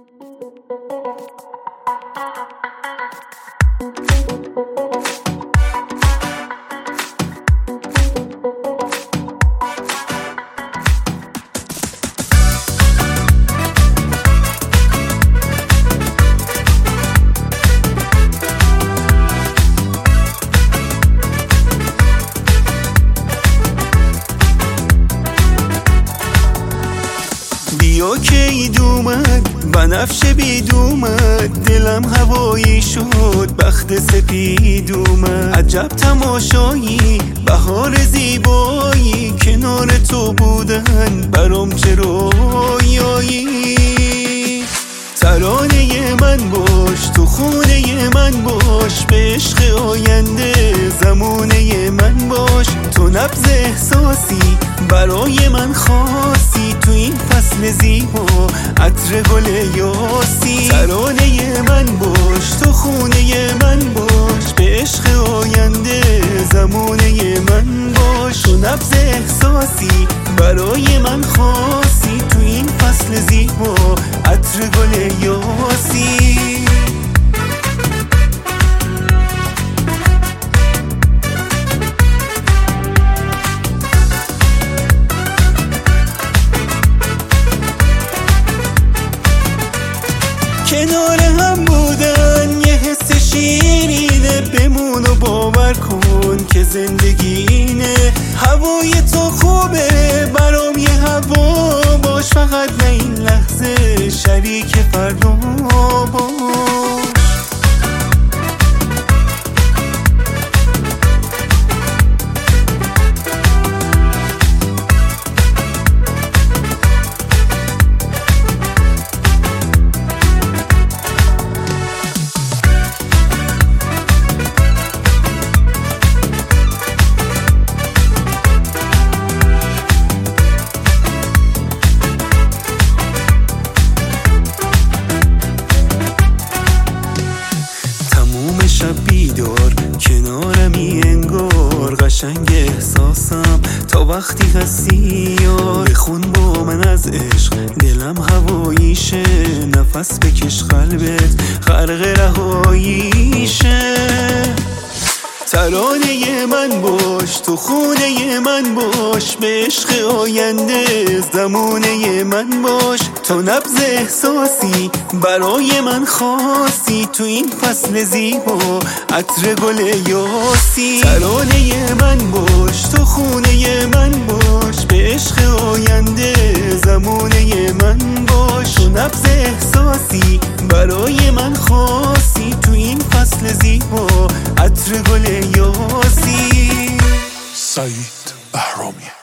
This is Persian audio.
بیا که اید اومد بنفش بید اومد، دلم هوایی شد بخت سپید اومد. عجب تماشایی بهار زیبایی، کنار تو بودن برام چه رویایی. ترانه من باش تو خونه من باش، به عشق آینده زمونه من باش. تو نبض احساسی برای من خاصی، تو این فصل زیبا عطر گل یاسی. ترانه من باش تو خونه من باش، به عشق آینده زمونه من باش. تو نبض احساسی برای من خاصی، تو این فصل زیبا عطر گل یاسی. کنار هم بودن یه حس شیرینه، بمون و باور کن که زندگی اینه. هوای تو خوبه برام یه هوا باش، فقط نه این لحظه شریک فردا باش. شب بیدار کنارمی انگار، قشنگ احساسم تا وقتی هستی یار. بخون با من از عشق دلم هواییشه، نفس بکش قلبت غرق رهاییشه. ترانه من باش تو خونه من باش، به عشق آینده زمونه من باش. تو نبض احساسی برای من خاصی، تو این فصل زیبا عطر گل یاسی. ترانه من باش تو خونه من باش، به عشق آینده زمونه من باش. تو نبض احساسی برای من خاصی، تو این فصل زیبا عطر گل یاسی. سعید بهرامی.